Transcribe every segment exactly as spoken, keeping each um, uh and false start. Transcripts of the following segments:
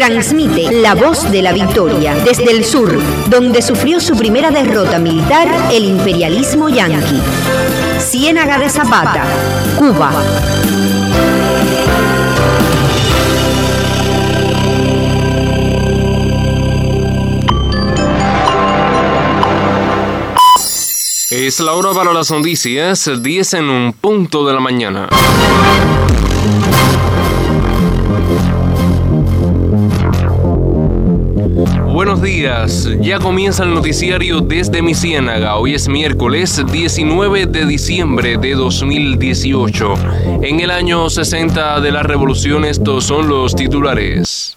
transmite La Voz de la Victoria desde el sur, donde sufrió su primera derrota militar el imperialismo yanqui. Ciénaga de Zapata, Cuba. Es la hora para las noticias, diez en un punto de la mañana. Buenos días, ya comienza el noticiario desde mi Ciénaga. Hoy es miércoles diecinueve de diciembre de dos mil dieciocho. En el año sesenta de la revolución, estos son los titulares.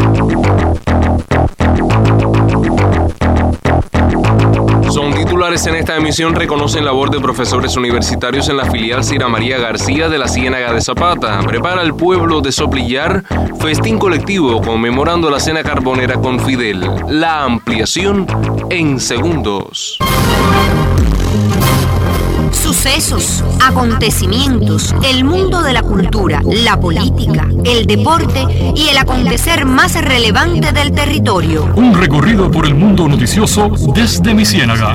Son titulares en esta emisión. Reconocen labor de profesores universitarios en la filial Cira María García de la Ciénaga de Zapata. Prepara el pueblo de Soplillar festín colectivo conmemorando la cena carbonera con Fidel. La ampliación en segundos. Sucesos, acontecimientos, el mundo de la cultura, la política, el deporte y el acontecer más relevante del territorio. Un recorrido por el mundo noticioso desde mi Ciénaga.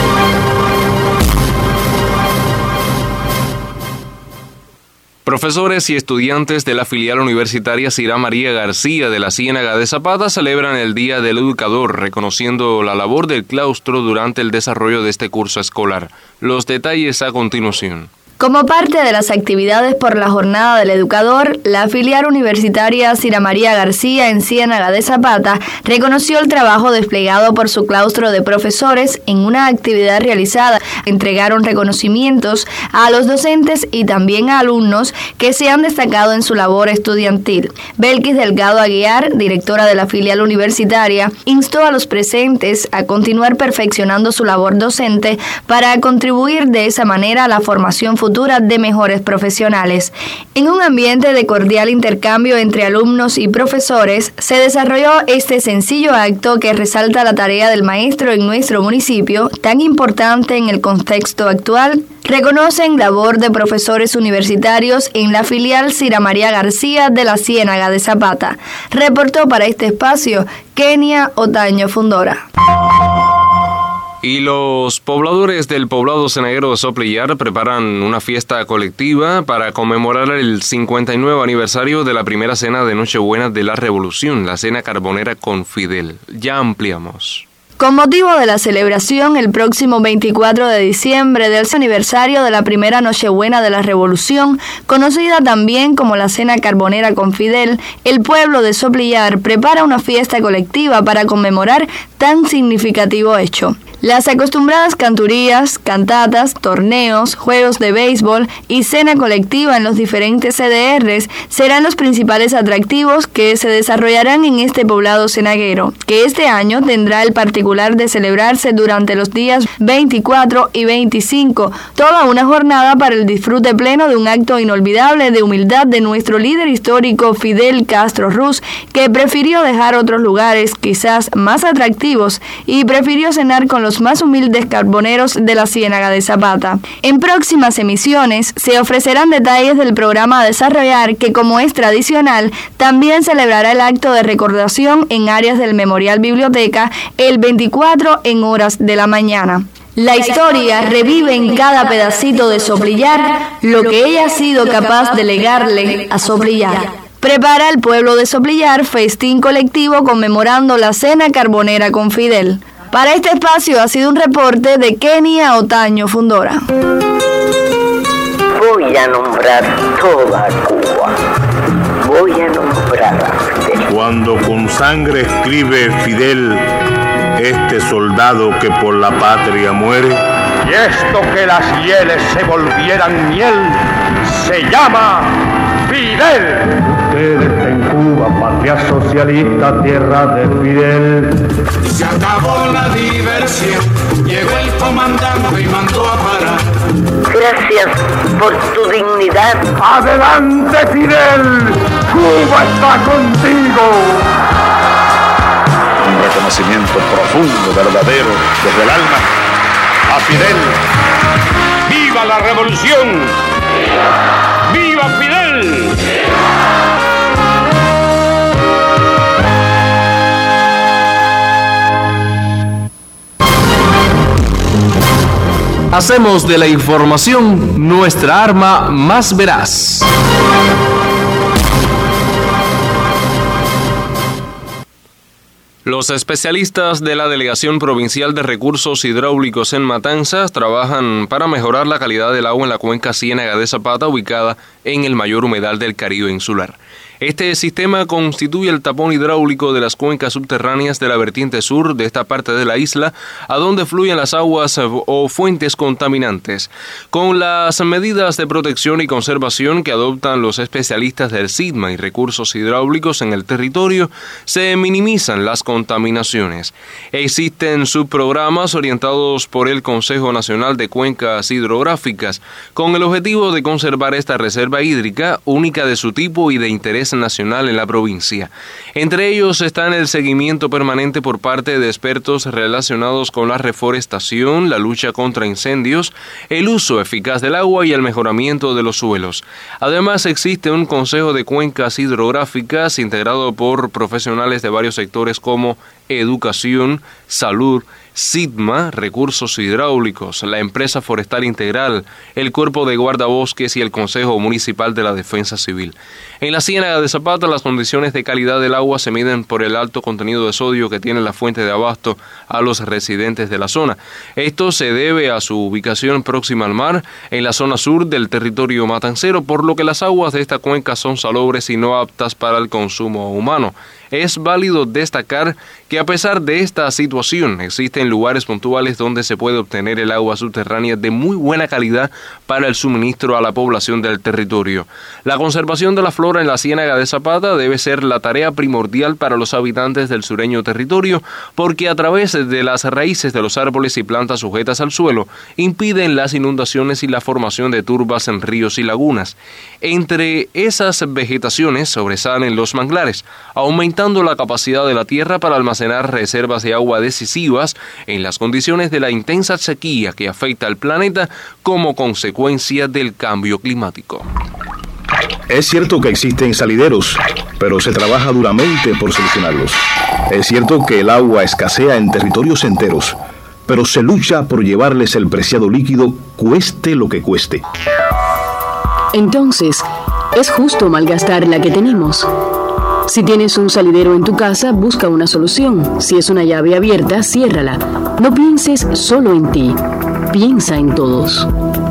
Profesores y estudiantes de la filial universitaria Cira María García de la Ciénaga de Zapata celebran el Día del Educador, reconociendo la labor del claustro durante el desarrollo de este curso escolar. Los detalles a continuación. Como parte de las actividades por la Jornada del Educador, la filial universitaria Cira María García en Ciénaga de Zapata reconoció el trabajo desplegado por su claustro de profesores en una actividad realizada. Entregaron reconocimientos a los docentes y también a alumnos que se han destacado en su labor estudiantil. Belkis Delgado Aguiar, directora de la filial universitaria, instó a los presentes a continuar perfeccionando su labor docente para contribuir de esa manera a la formación futura de mejores profesionales. En un ambiente de cordial intercambio entre alumnos y profesores, se desarrolló este sencillo acto que resalta la tarea del maestro en nuestro municipio, tan importante en el contexto actual. Reconocen labor de profesores universitarios en la filial Cira María García de la Ciénaga de Zapata. Reportó para este espacio Kenia Otaño Fundora. Y los pobladores del poblado cenaguero de Soplillar preparan una fiesta colectiva para conmemorar el cincuenta y nueve aniversario de la primera cena de Nochebuena de la Revolución, la cena carbonera con Fidel. Ya ampliamos. Con motivo de la celebración el próximo veinticuatro de diciembre del aniversario de la primera Nochebuena de la Revolución, conocida también como la Cena Carbonera con Fidel, el pueblo de Soplillar prepara una fiesta colectiva para conmemorar tan significativo hecho. Las acostumbradas canturías, cantatas, torneos, juegos de béisbol y cena colectiva en los diferentes C D Rs serán los principales atractivos que se desarrollarán en este poblado cenaguero, que este año tendrá el particular de celebrarse durante los días veinticuatro y veinticinco, toda una jornada para el disfrute pleno de un acto inolvidable de humildad de nuestro líder histórico Fidel Castro Ruz, que prefirió dejar otros lugares quizás más atractivos y prefirió cenar con los más humildes carboneros de la Ciénaga de Zapata. En próximas emisiones se ofrecerán detalles del programa a desarrollar que, como es tradicional, también celebrará el acto de recordación en áreas del Memorial Biblioteca el veinticuatro en horas de la mañana. La historia revive en cada pedacito de Soplillar lo que ella ha sido capaz de legarle a Soplillar. Prepara el pueblo de Soplillar festín colectivo conmemorando la cena carbonera con Fidel. Para este espacio ha sido un reporte de Kenia Otaño Fundora. Voy a nombrar toda Cuba. Voy a nombrar a Fidel. Cuando con sangre escribe Fidel, este soldado que por la patria muere, y esto que las hieles se volvieran miel, se llama Fidel. Ustedes en Cuba, patria socialista, tierra de Fidel. Se acabó la diversión, llegó el comandante y mandó a parar. Gracias por tu dignidad. ¡Adelante, Fidel! ¡Cuba está contigo! Un reconocimiento profundo, verdadero, desde el alma, a Fidel. ¡Viva la revolución! ¡Viva Fidel! Hacemos de la información nuestra arma más veraz. Los especialistas de la Delegación Provincial de Recursos Hidráulicos en Matanzas trabajan para mejorar la calidad del agua en la cuenca Ciénaga de Zapata, ubicada en el mayor humedal del Caribe insular. Este sistema constituye el tapón hidráulico de las cuencas subterráneas de la vertiente sur de esta parte de la isla, a donde fluyen las aguas o fuentes contaminantes. Con las medidas de protección y conservación que adoptan los especialistas del SIDMA y recursos hidráulicos en el territorio, se minimizan las contaminaciones. Existen subprogramas orientados por el Consejo Nacional de Cuencas Hidrográficas, con el objetivo de conservar esta reserva hídrica, única de su tipo y de interés nacional en la provincia. Entre ellos están el seguimiento permanente por parte de expertos relacionados con la reforestación, la lucha contra incendios, el uso eficaz del agua y el mejoramiento de los suelos. Además, existe un Consejo de Cuencas Hidrográficas integrado por profesionales de varios sectores como educación, salud, SIDMA, recursos hidráulicos, la empresa forestal integral, el cuerpo de guardabosques y el Consejo Municipal de la Defensa Civil. En la Ciénaga de Zapata, las condiciones de calidad del agua se miden por el alto contenido de sodio que tiene la fuente de abasto a los residentes de la zona. Esto se debe a su ubicación próxima al mar, en la zona sur del territorio matancero, por lo que las aguas de esta cuenca son salobres y no aptas para el consumo humano. Es válido destacar que a pesar de esta situación, existen lugares puntuales donde se puede obtener el agua subterránea de muy buena calidad para el suministro a la población del territorio. La conservación de la flora en la Ciénaga de Zapata debe ser la tarea primordial para los habitantes del sureño territorio, porque a través de las raíces de los árboles y plantas sujetas al suelo, impiden las inundaciones y la formación de turbas en ríos y lagunas. Entre esas vegetaciones sobresalen los manglares, aumentando la capacidad de la tierra para almacenar reservas de agua decisivas en las condiciones de la intensa sequía que afecta al planeta como consecuencia del cambio climático. Es cierto que existen salideros, pero se trabaja duramente por solucionarlos. Es cierto que el agua escasea en territorios enteros, pero se lucha por llevarles el preciado líquido, cueste lo que cueste. Entonces, es justo malgastar la que tenemos. Si tienes un salidero en tu casa, busca una solución. Si es una llave abierta, ciérrala. No pienses solo en ti. Piensa en todos.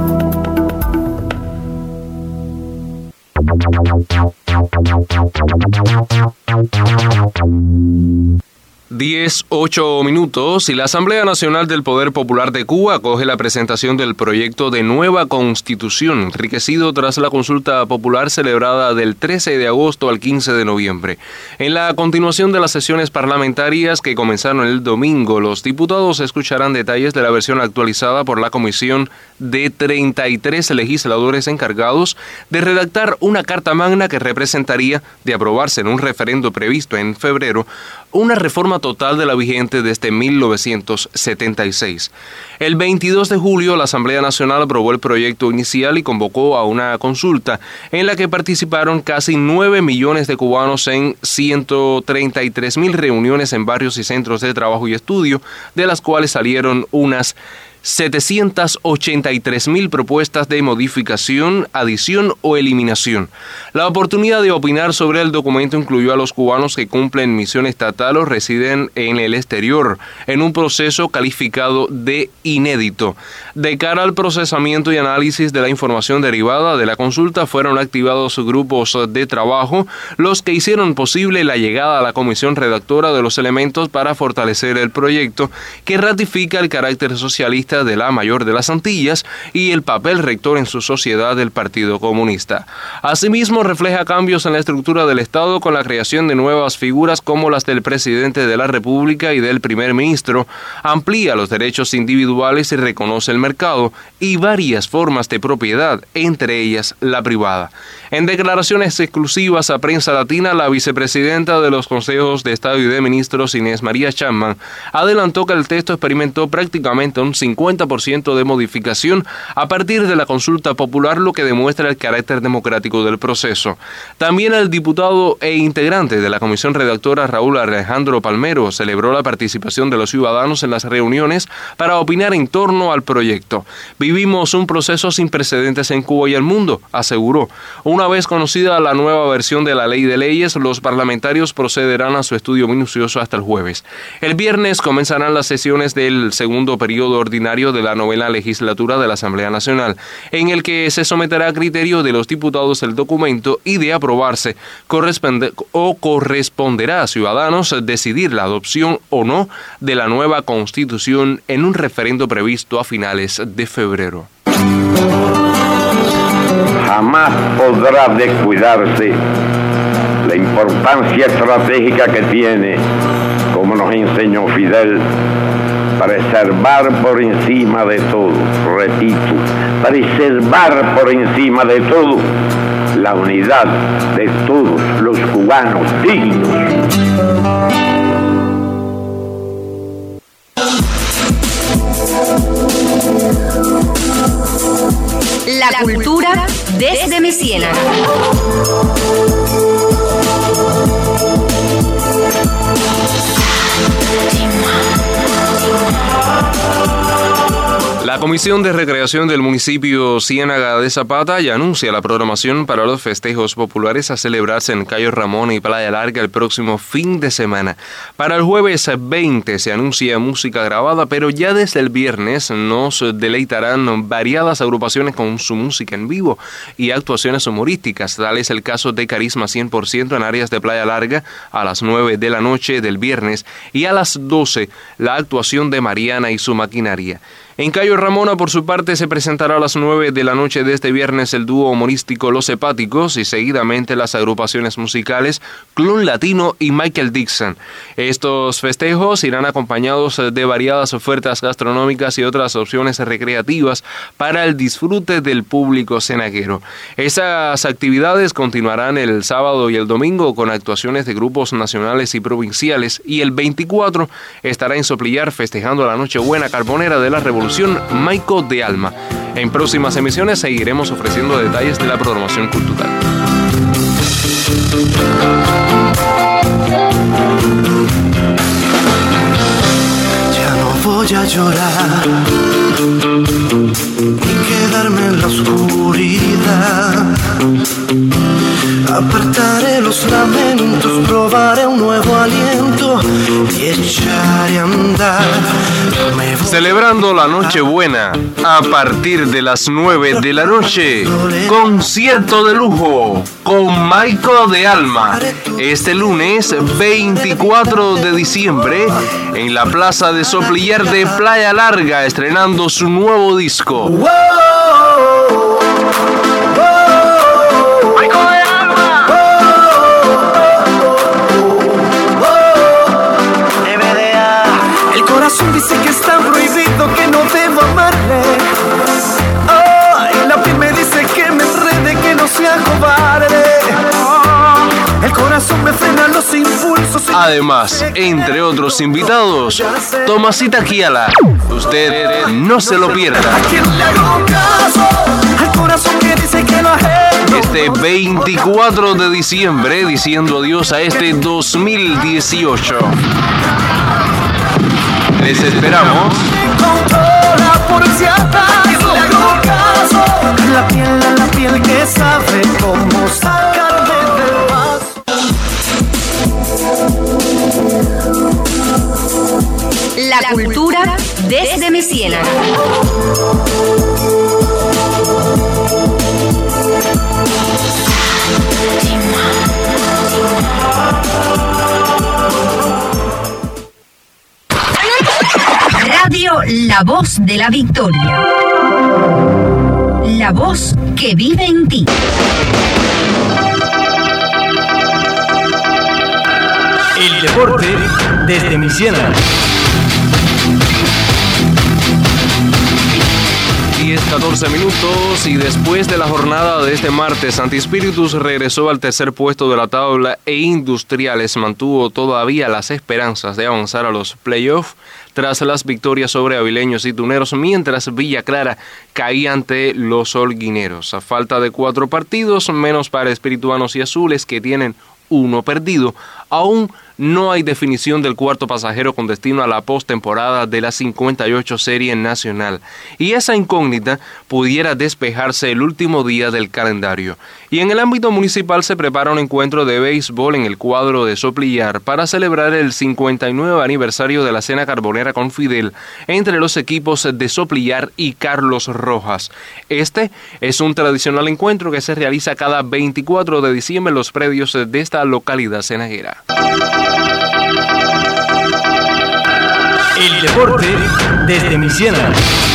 diez, ocho minutos y la Asamblea Nacional del Poder Popular de Cuba acoge la presentación del proyecto de nueva Constitución, enriquecido tras la consulta popular celebrada del trece de agosto al quince de noviembre. En la continuación de las sesiones parlamentarias que comenzaron el domingo, los diputados escucharán detalles de la versión actualizada por la comisión de treinta y tres legisladores encargados de redactar una carta magna que representaría, de aprobarse en un referendo previsto en febrero, una reforma total de la vigente desde mil novecientos setenta y seis. El veintidós de julio, la Asamblea Nacional aprobó el proyecto inicial y convocó a una consulta en la que participaron casi nueve millones de cubanos en ciento treinta y tres mil reuniones en barrios y centros de trabajo y estudio, de las cuales salieron unas setecientas ochenta y tres mil propuestas de modificación, adición o eliminación. La oportunidad de opinar sobre el documento incluyó a los cubanos que cumplen misión estatal o residen en el exterior, en un proceso calificado de inédito. De cara al procesamiento y análisis de la información derivada de la consulta, fueron activados grupos de trabajo, los que hicieron posible la llegada a la comisión redactora de los elementos para fortalecer el proyecto, que ratifica el carácter socialista de la mayor de las Antillas y el papel rector en su sociedad del Partido Comunista. Asimismo, refleja cambios en la estructura del Estado con la creación de nuevas figuras como las del presidente de la República y del primer ministro, amplía los derechos individuales y reconoce el mercado y varias formas de propiedad, entre ellas la privada. En declaraciones exclusivas a Prensa Latina, la vicepresidenta de los Consejos de Estado y de Ministros, Inés María Chapman, adelantó que el texto experimentó prácticamente un cincuenta cincuenta por ciento de modificación a partir de la consulta popular, lo que demuestra el carácter democrático del proceso. También el diputado e integrante de la comisión redactora Raúl Alejandro Palmero celebró la participación de los ciudadanos en las reuniones para opinar en torno al proyecto. Vivimos un proceso sin precedentes en Cuba y el mundo, aseguró. Una vez conocida la nueva versión de la ley de leyes, los parlamentarios procederán a su estudio minucioso hasta el jueves. El viernes comenzarán las sesiones del segundo periodo ordinario de la novena legislatura de la Asamblea Nacional, en el que se someterá a criterio de los diputados el documento y, de aprobarse, corresponde o corresponderá a ciudadanos decidir la adopción o no de la nueva Constitución en un referendo previsto a finales de febrero. Jamás podrá descuidarse la importancia estratégica que tiene, como nos enseñó Fidel, preservar por encima de todo, repito, preservar por encima de todo la unidad de todos los cubanos dignos. La cultura desde mi ciénaga. La Comisión de Recreación del municipio Ciénaga de Zapata ya anuncia la programación para los festejos populares a celebrarse en Cayo Ramón y Playa Larga el próximo fin de semana. Para el jueves veinte se anuncia música grabada, pero ya desde el viernes nos deleitarán variadas agrupaciones con su música en vivo y actuaciones humorísticas. Tal es el caso de Carisma cien por ciento en áreas de Playa Larga a las nueve de la noche del viernes y a las doce la actuación de Mariana y su maquinaria. En Cayo Ramona, por su parte, se presentará a las nueve de la noche de este viernes el dúo humorístico Los Hepáticos y seguidamente las agrupaciones musicales Clon Latino y Michael Dixon. Estos festejos irán acompañados de variadas ofertas gastronómicas y otras opciones recreativas para el disfrute del público cenaguero. Esas actividades continuarán el sábado y el domingo con actuaciones de grupos nacionales y provinciales, y el veinticuatro estará en Soplillar festejando la Nochebuena Carbonera de la Revolución Maico de Alma. En próximas emisiones seguiremos ofreciendo detalles de la programación cultural. Ya no voy a llorar y quedarme en la oscuridad. Apartaré los lamentos, probaré un nuevo aliento y echaré a andar. Celebrando la Nochebuena, a partir de las nueve de la noche, concierto de lujo con Maico de Alma, este lunes veinticuatro de diciembre, en la Plaza de Soplillar de Playa Larga, estrenando su nuevo disco. ¡Wow! Dice que está prohibido, que no debo amarle. Ay, la piel me dice que me enrede, que no sea cobarde. El corazón me frena los impulsos. Además, entre otros invitados, Tomasita Kiala. Usted no se lo pierda. ¿A quién le hago caso? Al corazón que dice que lo ajeno. Este veinticuatro de diciembre, diciendo adiós a este dos mil dieciocho. Les esperamos. La piel a la piel que sabe cómo sacarme del vaso. La cultura desde mi ciénaga. Radio La Voz de la Victoria. La voz que vive en ti. El deporte desde mi ciénaga. diez, catorce minutos y después de la jornada de este martes, Antispíritus regresó al tercer puesto de la tabla e Industriales mantuvo todavía las esperanzas de avanzar a los playoffs tras las victorias sobre Avileños y Tuneros, mientras Villa Clara caía ante los Holguineros. A falta de cuatro partidos, menos para Espirituanos y Azules, que tienen uno perdido, aún no hay definición del cuarto pasajero con destino a la postemporada de la cincuenta y ocho Serie Nacional, y esa incógnita pudiera despejarse el último día del calendario. Y en el ámbito municipal se prepara un encuentro de béisbol en el cuadro de Soplillar para celebrar el cincuenta y nueve aniversario de la Cena Carbonera con Fidel entre los equipos de Soplillar y Carlos Rojas. Este es un tradicional encuentro que se realiza cada veinticuatro de diciembre en los predios de esta localidad cenaguera. El deporte desde mi Ciénaga.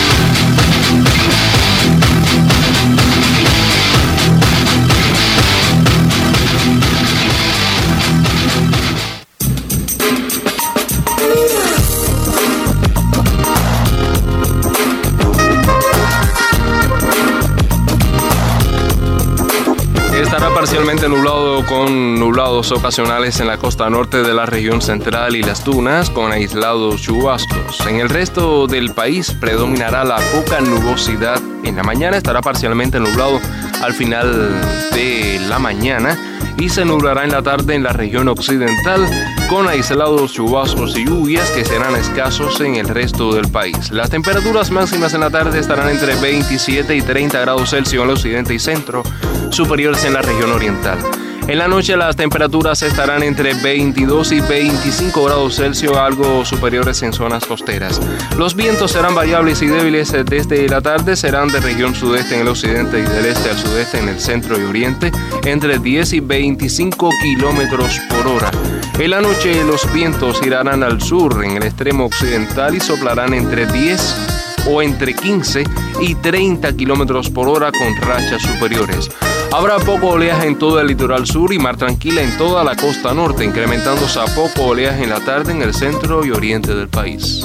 Estará parcialmente nublado con nublados ocasionales en la costa norte de la región central y las dunas, con aislados chubascos. En el resto del país predominará la poca nubosidad. En la mañana estará parcialmente nublado al final de la mañana y se nublará en la tarde en la región occidental, con aislados chubascos y lluvias que serán escasos en el resto del país. Las temperaturas máximas en la tarde estarán entre veintisiete y treinta grados Celsius en el occidente y centro, superiores en la región oriental. En la noche las temperaturas estarán entre veintidós y veinticinco grados Celsius, algo superiores en zonas costeras. Los vientos serán variables y débiles desde la tarde, serán de región sudeste en el occidente y del este al sudeste en el centro y oriente, entre diez y veinticinco kilómetros por hora. En la noche los vientos girarán al sur en el extremo occidental y soplarán entre diez o entre quince y treinta kilómetros por hora con rachas superiores. Habrá poco oleaje en todo el litoral sur y mar tranquila en toda la costa norte, incrementándose a poco oleaje en la tarde en el centro y oriente del país.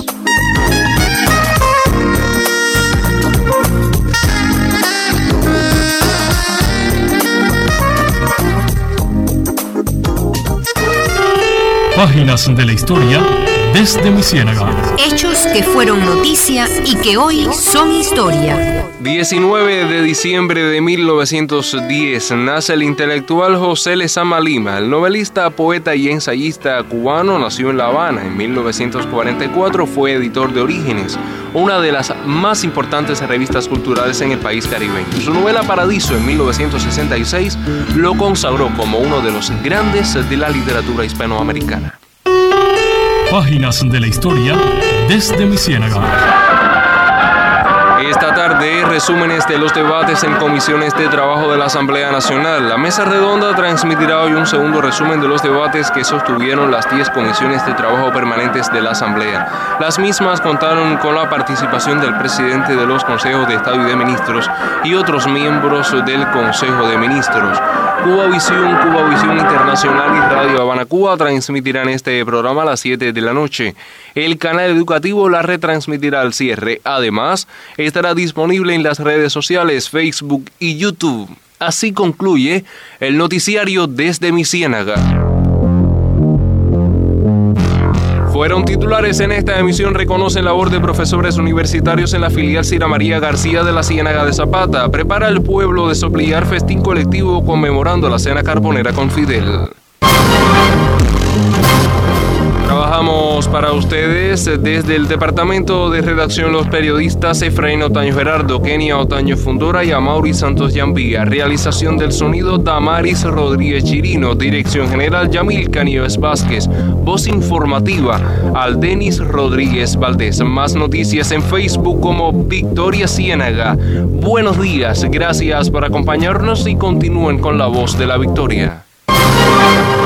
Páginas de la historia desde mi Ciénaga. Hechos que fueron noticia y que hoy son historia. diecinueve de diciembre de mil novecientos diez nace el intelectual José Lezama Lima. El novelista, poeta y ensayista cubano nació en La Habana. En mil novecientos cuarenta y cuatro fue editor de Orígenes, una de las más importantes revistas culturales en el país caribeño. Su novela Paradiso en mil novecientos sesenta y seis lo consagró como uno de los grandes de la literatura hispanoamericana. Páginas de la historia desde mi Ciénaga. Esta tarde, resúmenes de los debates en comisiones de trabajo de la Asamblea Nacional. La mesa redonda transmitirá hoy un segundo resumen de los debates que sostuvieron las diez comisiones de trabajo permanentes de la Asamblea. Las mismas contaron con la participación del presidente de los consejos de Estado y de Ministros y otros miembros del Consejo de Ministros. Cubavisión, Cubavisión Internacional y Radio Habana Cuba transmitirán este programa a las siete de la noche. El canal educativo la retransmitirá al cierre. Además, estará disponible en las redes sociales, Facebook y YouTube. Así concluye el noticiario desde mi Ciénaga. Fueron titulares en esta emisión: reconocen labor de profesores universitarios en la filial Cira María García de la Ciénaga de Zapata. Prepara el pueblo de Soplillar festín colectivo conmemorando la Cena Carbonera con Fidel. Trabajamos para ustedes desde el departamento de redacción los periodistas Efraín Otaño Gerardo, Kenia Otaño Fundora y Amaury Santos Yambía. Realización del sonido Damaris Rodríguez Chirino. Dirección general Yamilca Nieves Vázquez. Voz informativa Aldenis Rodríguez Valdés. Más noticias en Facebook como Victoria Ciénaga. Buenos días, gracias por acompañarnos y continúen con la voz de la victoria.